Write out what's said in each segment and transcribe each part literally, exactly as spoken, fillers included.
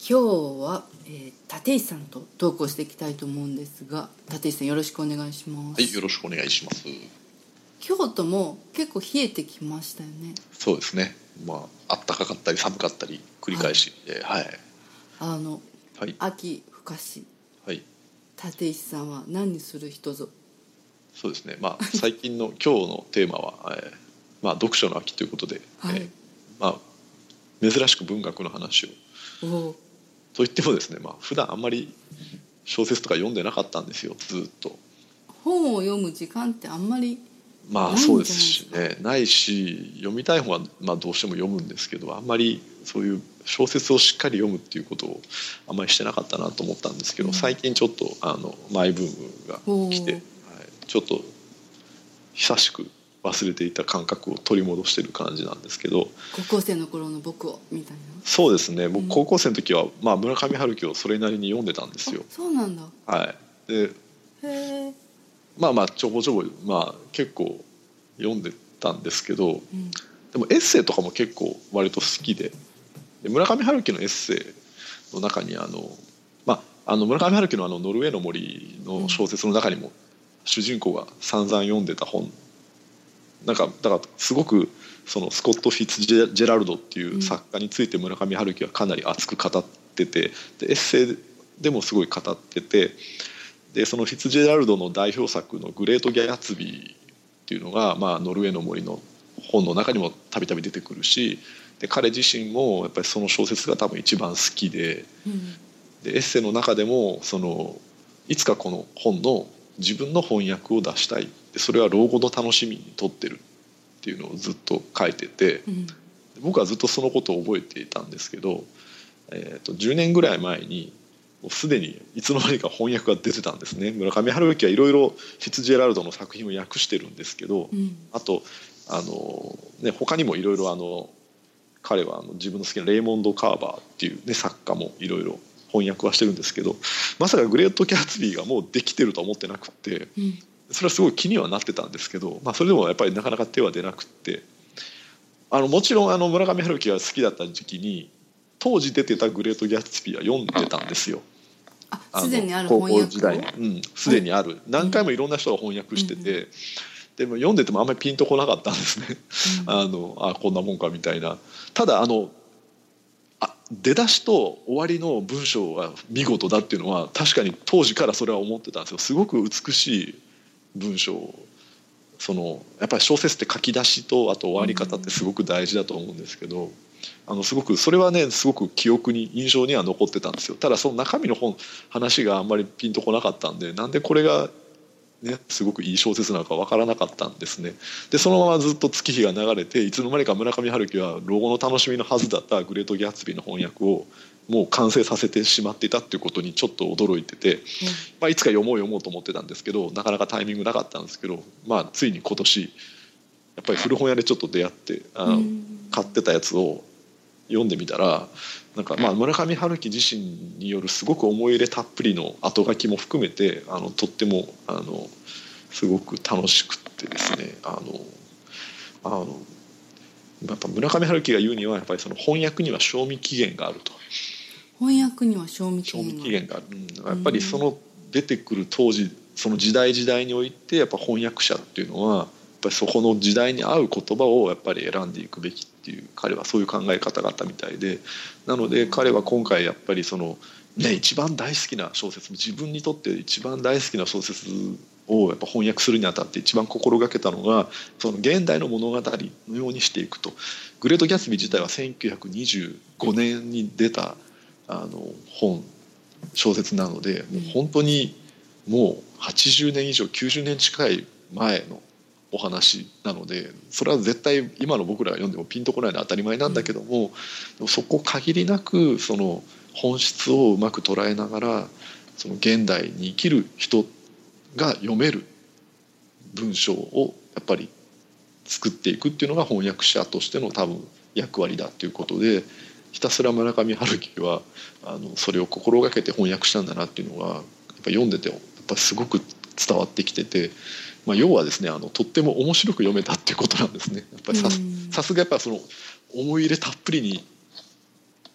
今日は、えー、立石さんとトークをしていきたいと思うんですが、立石さんよろしくお願いします。 はい、よろしくお願いします。 京都も結構冷えてきましたよね。 そうですね、まあ暖かかったり寒かったり繰り返しで、はい、はい、 あの、 はい、 秋深し、 はい、 立石さんは何にする人ぞ。 そうですね、まあ最近の今日のテーマは、えーまあ、読書の秋ということで、 はい、 えーまあ、珍しく文学の話をおと言ってもですね、まあ普段あんまり小説とか読んでなかったんですよ、ずっと。 本を読む時間ってあんまりまあそうですしね、ないし、読みたい本はまあどうしても読むんですけど、あんまりそういう小説をしっかり読むっていうことをあんまりしてなかったなと思ったんですけど、うん、最近ちょっとあのマイブームが来て、はい、ちょっと久しく忘れていた感覚を取り戻してる感じなんですけど。 高校生の頃の僕をみたいな。 そうですね、僕高校生の時は、まあ、村上春樹をそれなりに読んでたんですよ。 そうなんだ。 はい、でへまあまあちょこちょこ、まあ、結構読んでたんですけど、うん、でもエッセイとかも結構割と好きで、で村上春樹のエッセイの中にあの、まあ、あの村上春樹のあのノルウェーの森の小説の中にも、主人公が散々読んでた本なんかだからすごくそのスコット・フィッツジェラルドっていう作家について村上春樹はかなり熱く語ってて、でエッセイでもすごい語ってて、でそのフィッツジェラルドの代表作の「グレート・ギャツビー」っていうのが、まあ、ノルウェーの森の本の中にもたびたび出てくるし、で彼自身もやっぱりその小説が多分一番好きで、うん、でエッセイの中でもそのいつかこの本の自分の翻訳を出したい、でそれは老後の楽しみにとってるっていうのをずっと書いてて、うん、僕はずっとそのことを覚えていたんですけど、えー、とじゅうねんぐらい前にもうすでにいつの間にか翻訳が出てたんですね。村上春樹はいろいろフィッツジェラルドの作品を訳してるんですけど、うん、あとあの、ね、他にもいろいろあの彼はあの自分の好きなレイモンド・カーバーっていう、ね、作家もいろいろ翻訳はしてるんですけど、まさかグレート・ギャツビーがもうできてるとは思ってなくて、うん、それはすごい気にはなってたんですけど、まあ、それでもやっぱりなかなか手は出なくて、あのもちろんあの村上春樹が好きだった時期に当時出てたグレート・ギャツビーは読んでたんですよ。 あ、すでにある翻訳を、 高校時代に、うん、すでにある、何回もいろんな人が翻訳してて、うん、でも読んでてもあんまりピンとこなかったんですね、うん、あのあこんなもんかみたいな。ただあのあ出だしと終わりの文章が見事だっていうのは確かに当時からそれは思ってたんですよ。すごく美しい文章、そのやっぱり小説って書き出しとあと終わり方ってすごく大事だと思うんですけど、あのすごくそれはねすごく記憶に印象には残ってたんですよ。ただその中身の本話があんまりピンとこなかったんで、なんでこれがね、すごくいい小説なのか分からなかったんですね。でそのままずっと月日が流れて、いつの間にか村上春樹は老後の楽しみのはずだったグレート・ギャツビーの翻訳をもう完成させてしまっていたっていうことにちょっと驚いてて、うんまあ、いつか読もう読もうと思ってたんですけどなかなかタイミングなかったんですけど、まあ、ついに今年やっぱり古本屋でちょっと出会ってあの、うん、買ってたやつを読んでみたら、なんかまあ村上春樹自身によるすごく思い入れたっぷりの後書きも含めてあのとってもあのすごく楽しくってですね、あのあのやっぱ村上春樹が言うにはやっぱりその翻訳には賞味期限があると。 翻訳には賞味期限がある。 賞味期限がある、うん、やっぱりその出てくる当時その時代時代においてやっぱ翻訳者っていうのはやっぱりそこの時代に合う言葉をやっぱり選んでいくべきっていう、彼はそういう考え方があったみたいで、なので彼は今回やっぱりその、ね、一番大好きな小説、自分にとって一番大好きな小説をやっぱ翻訳するにあたって一番心がけたのがその現代の物語のようにしていくと。グレート・ギャツビー自体はせんきゅうひゃくにじゅうごねんに出たあの本小説なので、もう本当にもうはちじゅうねん以上きゅうじゅうねん近い前のお話なので、それは絶対今の僕らが読んでもピンとこないのは当たり前なんだけども、でもそこ限りなくその本質をうまく捉えながらその現代に生きる人が読める文章をやっぱり作っていくっていうのが翻訳者としての多分役割だっていうことで、ひたすら村上春樹はあのそれを心がけて翻訳したんだなっていうのがやっぱ読んでてやっぱすごく伝わってきてて、まあ、要はですねあのとっても面白く読めたっていうことなんですね。やっぱりさ、さすがやっぱその思い入れたっぷりに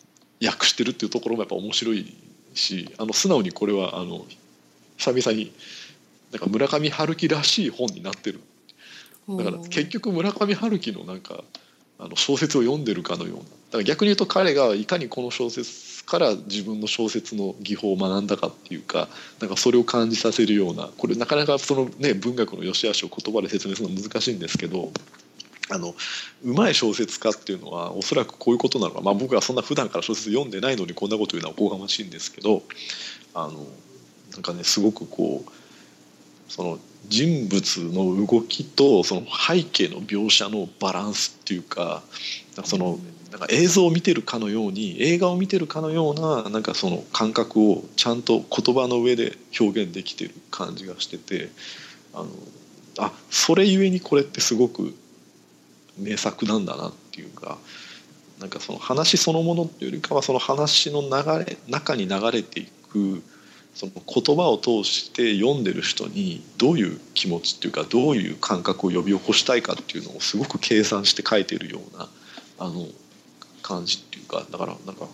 訳してるっていうところもやっぱ面白いし、あの素直にこれはあの久々になんか村上春樹らしい本になってる。だから結局村上春樹のなんかあの小説を読んでるかのような、だから逆に言うと彼がいかにこの小説から自分の小説の技法を学んだかっていうか、なんかそれを感じさせるような、これなかなかその、ね、文学の良し悪しを言葉で説明するのは難しいんですけど、あのうまい小説家っていうのはおそらくこういうことなのか、まあ、僕はそんな普段から小説読んでないのにこんなこと言うのはおこがましいんですけど、あのなんかねすごくこうその人物の動きとその背景の描写のバランスっていうか、なんかそのなんか映像を見てるかのように映画を見てるかのような、なんかその感覚をちゃんと言葉の上で表現できてる感じがしてて、あのあそれゆえにこれってすごく名作なんだなっていうか、なんかその話そのものっていうよりかはその話の流れ中に流れていくその言葉を通して読んでる人にどういう気持ちっていうかどういう感覚を呼び起こしたいかっていうのをすごく計算して書いてるようなあの感じっていうか、だからなんか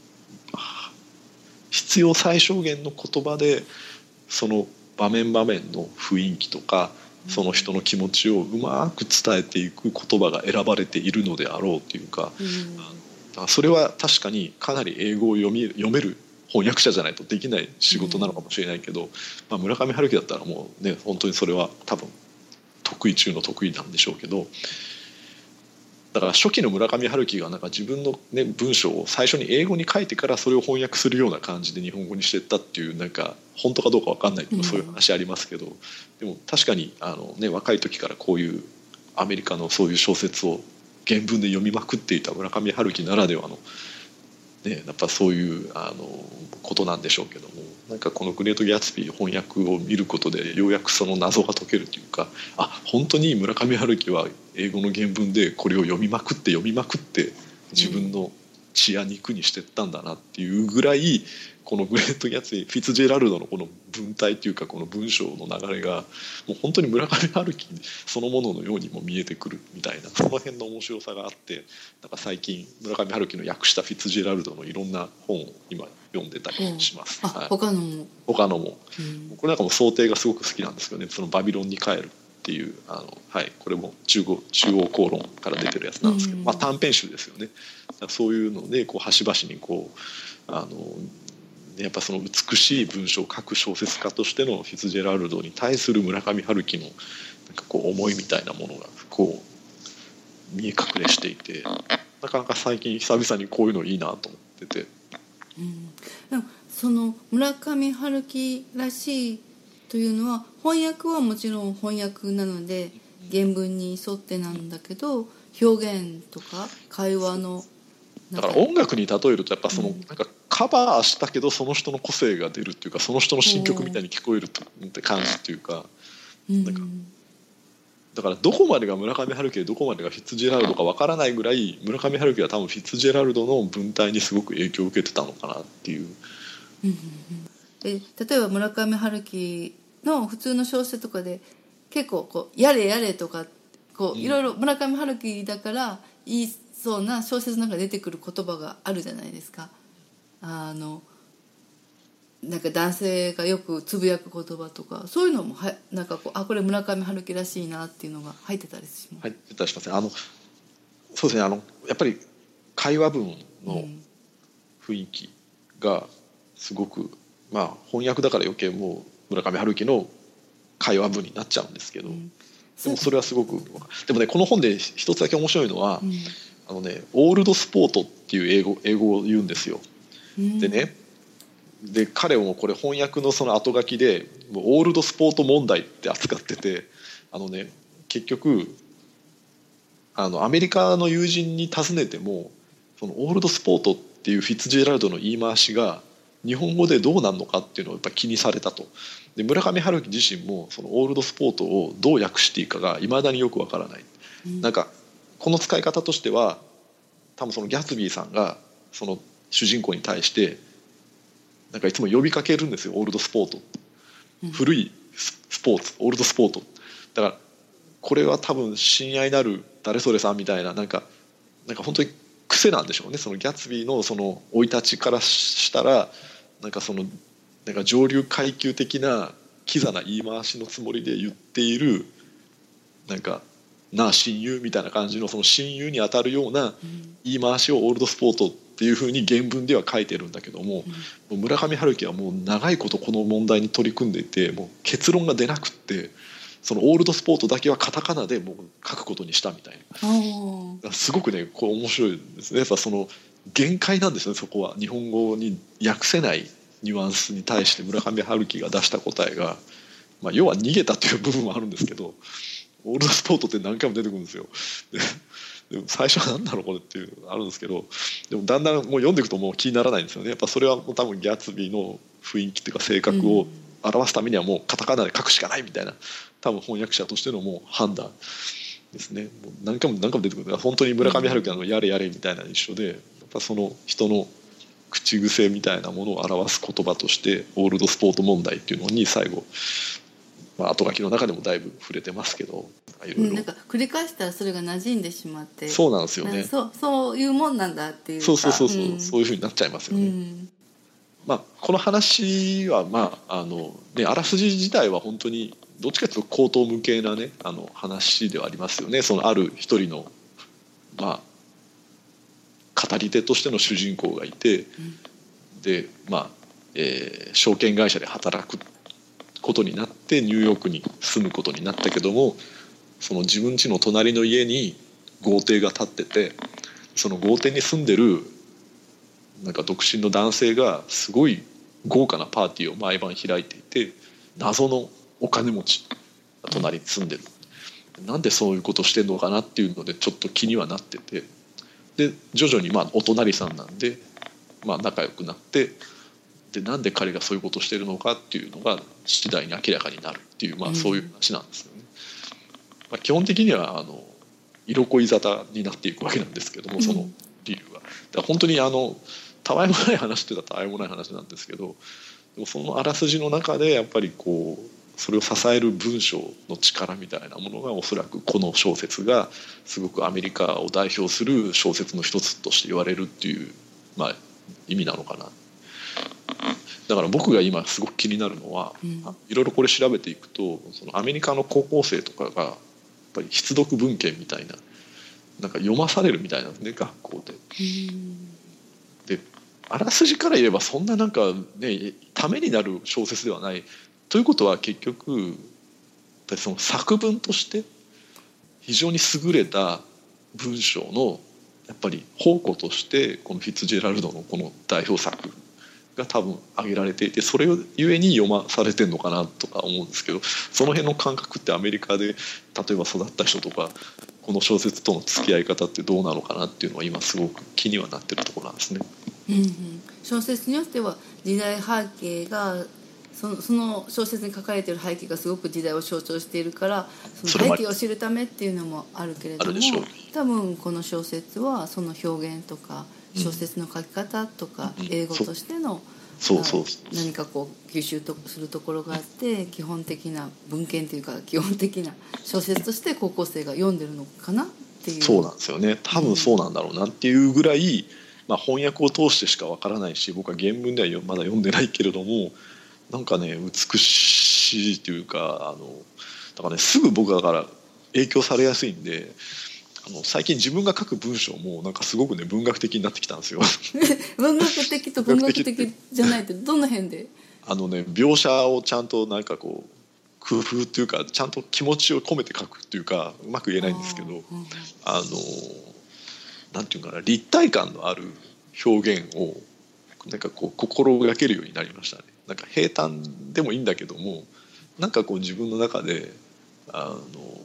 必要最小限の言葉でその場面場面の雰囲気とかその人の気持ちをうまく伝えていく言葉が選ばれているのであろうというか、うん、だからそれは確かにかなり英語を読み読める翻訳者じゃないとできない仕事なのかもしれないけど、うんまあ、村上春樹だったらもうね本当にそれは多分得意中の得意なんでしょうけど、だから初期の村上春樹がなんか自分の、ね、文章を最初に英語に書いてからそれを翻訳するような感じで日本語にしていったっていう、なんか本当かどうか分かんないけどそういう話ありますけど、うん、でも確かにあの、ね、若い時からこういうアメリカのそういう小説を原文で読みまくっていた村上春樹ならではのね、やっぱそういうあのことなんでしょうけども、なんかこのグレート・ギャツビー翻訳を見ることでようやくその謎が解けるというか、あ本当に村上春樹は英語の原文でこれを読みまくって読みまくって自分の血や肉にしてったんだなっていうぐらい、このグレート・ギャツビーフィッツジェラルドのこの文体というかこの文章の流れがもう本当に村上春樹そのもののようにも見えてくるみたいな、その辺の面白さがあって、なんか最近村上春樹の訳したフィッツジェラルドのいろんな本を今読んでたりします、 うんあはい、他のも他のも、うん、これなんかも想定がすごく好きなんですけどね、そのバビロンに帰るっていうあの、はい、これも中央中央公論から出てるやつなんですけど、うんまあ、短編集ですよね。そういうのでこう端々にこうあのやっぱその美しい文章を書く小説家としてのフィッツジェラルドに対する村上春樹のなんかこう思いみたいなものがこう見え隠れしていて、なかなか最近久々にこういうのいいなと思ってて、 うん、でもその村上春樹らしいというのは翻訳はもちろん翻訳なので原文に沿ってなんだけど、表現とか会話のだから音楽に例えるとやっぱそのなんかカバーしたけどその人の個性が出るっていうか、その人の新曲みたいに聞こえるって感じっていうか、なんかだからどこまでが村上春樹でどこまでがフィッツジェラルドかわからないぐらい、村上春樹は多分フィッツジェラルドの文体にすごく影響を受けてたのかなっていう。 え例えば村上春樹の普通の小説とかで結構こうやれやれとかこういろいろ村上春樹だから言いそうな小説の中で出てくる言葉があるじゃないですか。あのなんか男性がよくつぶやく言葉とかそういうのもはなんかこうあこれ村上春樹らしいなっていうのが入ってたりします。 入ってたりしますね。あのそうですね、あのやっぱり会話文の雰囲気がすごく、まあ翻訳だから余計もう村上春樹の会話文になっちゃうんですけど、うん、でもそれはすごくでもねこの本で一つだけ面白いのは、うん、あのねオールドスポートっていう英語英語を言うんですよ。うん、でねで彼もこれ翻訳のその後書きでもうオールドスポート問題って扱ってて、あのね結局あのアメリカの友人に尋ねてもそのオールドスポートっていうフィッツジェラルドの言い回しが日本語でどうなるのかっていうのをやっぱ気にされたと。で村上春樹自身もそのオールドスポートをどう訳していいかがいまだによくわからない、うん、なんかこの使い方としては多分そのギャツビーさんがその主人公に対してなんかいつも呼びかけるんですよ、オールドスポート、うん、古いスポーツオールドスポートだからこれは多分親愛なる誰それさんみたいななんかなんか本当にく癖なんでしょうね。そのギャツビーのその生い立ちからしたらなんかそのなんか上流階級的なキザな言い回しのつもりで言っているなんかなあ親友みたいな感じのその親友に当たるような言い回しをオールドスポートっていうふうに原文では書いてるんだけども、もう村上春樹はもう長いことこの問題に取り組んでいてもう結論が出なくってそのオールドスポートだけはカタカナでもう書くことにしたみたいな。すごくねこう面白いですね。やっぱその限界なんですよね。そこは日本語に訳せないニュアンスに対して村上春樹が出した答えが、まあ、要は逃げたという部分もあるんですけどオールドスポートって何回も出てくるんですよ。ででも最初は何だろうこれっていうのがあるんですけどでもだんだんもう読んでいくともう気にならないんですよね。やっぱそれはもう多分ギャツビーの雰囲気っていうか性格を表すためにはもうカタカナで書くしかないみたいな多分翻訳者としてのもう判断ですね。もう何回も何回も出てくる本当に村上春樹のやれやれみたいな一緒でやっぱその人の口癖みたいなものを表す言葉としてオールドスポート問題っていうのに最後、まあ、後書きの中でもだいぶ触れてますけどいろいろなんか繰り返したらそれが馴染んでしまってそうなんですよね。 そう、そういうもんなんだっていうかそうそうそうそう、 うん、 そういうふうになっちゃいますよね。うんまあ、この話は、まああのね、あらすじ自体は本当にどっちかというと口頭無形な、ね、あの話ではありますよね。そのある一人の、まあ、語り手としての主人公がいて、うん、で、まあえー、証券会社で働くことになってニューヨークに住むことになったけどもその自分家の隣の家に豪邸が建っててその豪邸に住んでるなんか独身の男性がすごい豪華なパーティーを毎晩開いていて謎のお金持ちが隣に住んでる。なんでそういうことしてんのかなっていうのでちょっと気にはなっててで徐々にまあお隣さんなんで、まあ、仲良くなってでなんで彼がそういうことをしてるのかっていうのが次第に明らかになるっていう、まあ、そういう話なんですよね。まあ、基本的にはあの色恋沙汰になっていくわけなんですけどもその理由はだから本当にあのたわいもない話って言ったらたわいもない話なんですけどでもそのあらすじの中でやっぱりこうそれを支える文章の力みたいなものがおそらくこの小説がすごくアメリカを代表する小説の一つとして言われるっていう、まあ、意味なのかな。だから僕が今すごく気になるのは、うん、いろいろこれ調べていくとそのアメリカの高校生とかがやっぱり必読文献みたいななんか読まされるみたいなんですね学校で。であらすじから言えばそんななんかねためになる小説ではないということは結局その作文として非常に優れた文章のやっぱり宝庫としてこのフィッツジェラルドのこの代表作が多分挙げられていてそれゆえに読まされてるのかなとか思うんですけどその辺の感覚ってアメリカで例えば育った人とかこの小説との付き合い方ってどうなのかなっていうのは今すごく気にはなってるところなんですね。 うんうん、小説によっては時代背景がその、その小説に書かれている背景がすごく時代を象徴しているからその背景を知るためっていうのもあるけれども多分この小説はその表現とか小説の書き方とか英語としての何かこう吸収するところがあって基本的な文献というか基本的な小説として高校生が読んでるのかなっていう。 そうなんですよね。多分そうなんだろうなっていうぐらい、まあ、翻訳を通してしかわからないし僕は原文ではまだ読んでないけれどもなんかね美しいというかあのだからねすぐ僕だから影響されやすいんであの最近自分が書く文章もなんかすごくね文学的になってきたんですよ文学的と文学的じゃないってどの辺であのね描写をちゃんとなんかこう工夫っていうかちゃんと気持ちを込めて書くっていうかうまく言えないんですけどあ、うん、あのなんていうかな立体感のある表現をなんかこう心がけるようになりましたね。なんか平坦でもいいんだけどもなんかこう自分の中であの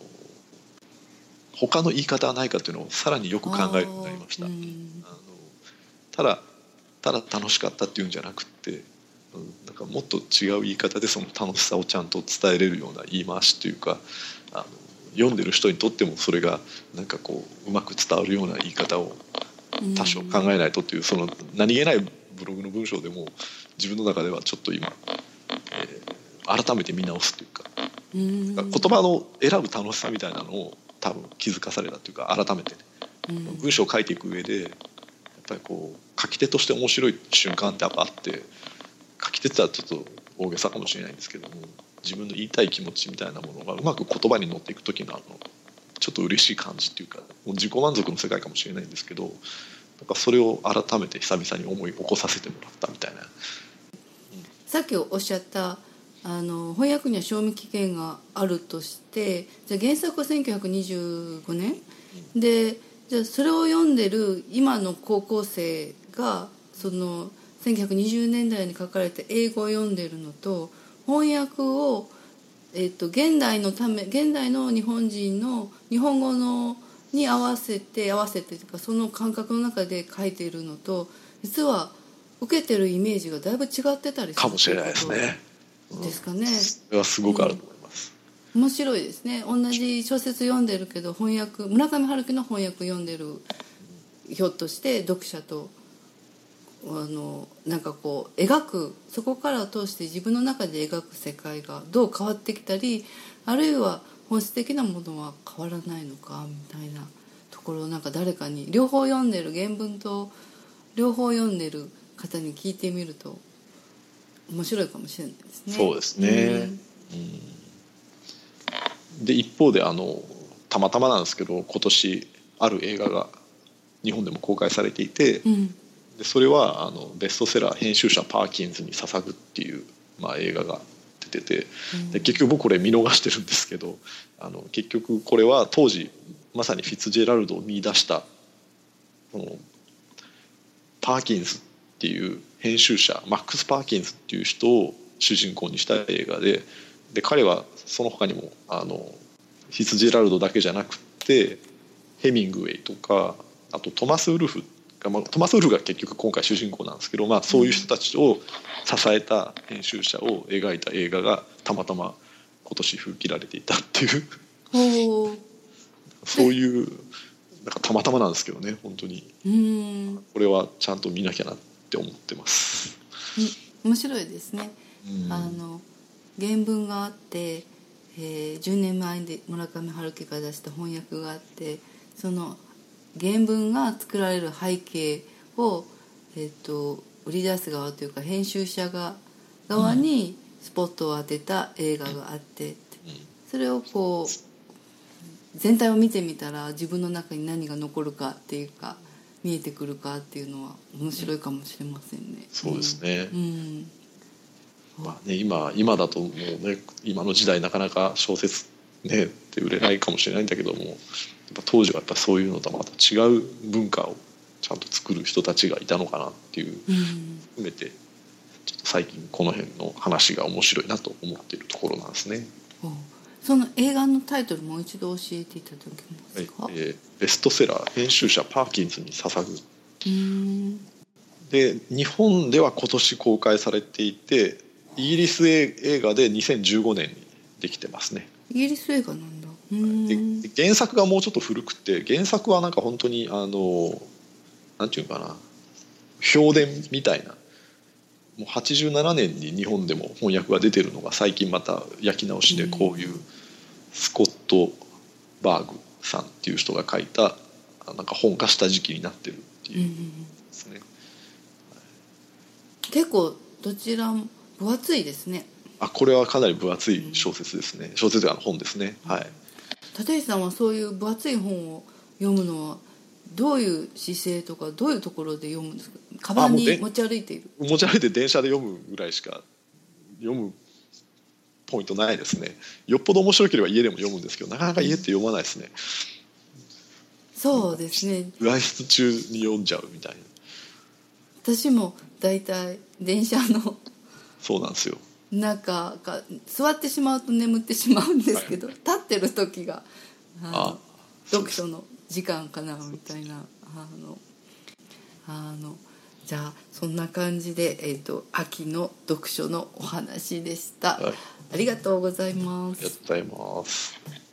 他の言い方はないかっていうのをさらによく考えるようになりました。あのただただ楽しかったっていうんじゃなくて、うん、なんかもっと違う言い方でその楽しさをちゃんと伝えれるような言い回しっていうかあの読んでる人にとってもそれがなんかこううまく伝わるような言い方を多少考えないとっていうその何気ないブログの文章でも自分の中ではちょっと今、えー、改めて見直すというか、うん、言葉の選ぶ楽しさみたいなのを多分気づかされたというか改めて、ね、うん、文章を書いていく上でぱりこう書き手として面白い瞬間ってやっぱあって、書き手って言ったらちょっと大げさかもしれないんですけども、自分の言いたい気持ちみたいなものがうまく言葉に乗っていく時のあのちょっと嬉しい感じっていうか、もう自己満足の世界かもしれないんですけど、なんかそれを改めて久々に思い起こさせてもらったみたいな、うん、 さっきおっしゃったあの翻訳には賞味期限があるとして、じゃあ原作はせんきゅうひゃくにじゅうごねん、うん、でじゃあそれを読んでる今の高校生がそのせんきゅうひゃくにじゅうねんだいに書かれた英語を読んでるのと、翻訳を、えっと、現代のため現代の日本人の日本語のに合わせて合わせてというか、その感覚の中で書いているのと、実は受けてるイメージがだいぶ違ってたりするかもしれないですね。 ですかね。 それはすごくあると思います、 うん、面白いですね。同じ小説読んでるけど、翻訳村上春樹の翻訳読んでるひょっとして読者とあのなんかこう描く、そこから通して自分の中で描く世界がどう変わってきたり、あるいは本質的なものは変わらないのかみたいなところを、なんか誰かに両方読んでる原文と両方読んでる方に聞いてみると面白いかもしれないですね。 そうですね、うんうん、で一方であのたまたまなんですけど、今年ある映画が日本でも公開されていて、うん、でそれはあのベストセラー編集者パーキンズに捧ぐっていう、まあ、映画が出てて、で結局僕これ見逃してるんですけど、あの結局これは当時まさにフィッツジェラルドを見出したこのパーキンズっていう編集者、マックス・パーキンズっていう人を主人公にした映画で、で彼はその他にもあのフィッツジェラルドだけじゃなくてヘミングウェイとか、あとトマス・ウルフが、まあ、トマス・ウルフが結局今回主人公なんですけど、まあ、そういう人たちを支えた編集者を描いた映画がたまたま今年封切られていたっていうそういうなんかたまたまなんですけどね、本当にうんこれはちゃんと見なきゃなって思ってます。 うん、面白いですね。あの原文があって、えー、じゅうねんまえで村上春樹が出した翻訳があって、その原文が作られる背景を、えー、と売り出す側というか編集者が側にスポットを当てた映画があって、うん、それをこう全体を見てみたら自分の中に何が残るかっていうか見えてくるかっていうのは面白いかもしれませんね。 そうですね、 うんうんまあね、今, 今だともうね、今の時代なかなか小説、ね、って売れないかもしれないんだけども、やっぱ当時はやっぱそういうのとまた違う文化をちゃんと作る人たちがいたのかなっていう、うん、含めてちょっと最近この辺の話が面白いなと思っているところなんですね。 その映画のタイトルもう一度教えていただけますか。 はい、えー、ベストセラー編集者パーキンズに捧ぐ。うーんで日本では今年公開されていて、イギリス映画でにせんじゅうごねんにできてますね。 イギリス映画なんだ。うーんで原作がもうちょっと古くて、原作はなんか本当にあのなんていうかな、評伝みたいな、もうはちじゅうななねんに日本でも翻訳が出てるのが最近また焼き直しで、こういうスコット・バーグさんっていう人が書いたなんか本化した時期になってるっていうですね。 結構どちらも分厚いですね。 あ、これはかなり分厚い小説ですね。小説が本ですね。はい。 立石さんはそういう分厚い本を読むのはどういう姿勢とかどういうところで読むんですか。カバンに持ち歩いている。 持ち歩いて電車で読むぐらいしか読むポイントないですね。よっぽど面白ければ家でも読むんですけど、なかなか家って読まないですね。 そうですね。 外出中に読んじゃうみたいな。 私もだいたい電車のそうなんですよ。 中が座ってしまうと眠ってしまうんですけど、はい、立ってる時があのあ読書の時間かなみたいな、あのあのじゃあそんな感じで、えーと、秋の読書のお話でした、はい、ありがとうございます。 ありがとうございます。